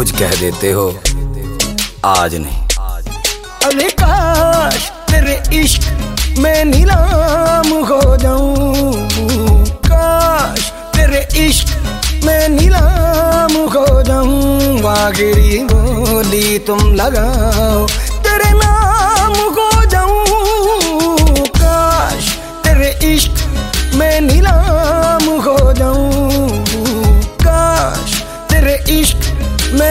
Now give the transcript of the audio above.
रोज कह देते हो, आज नहीं। अरे काश तेरे इश्क में नीलाम हो जाऊं, काश तेरे इश्क में नीलाम हो जाऊं। आखिरी बोली तुम लगाओ, तेरे नाम हो जाऊं। काश तेरे इश्क में नीलाम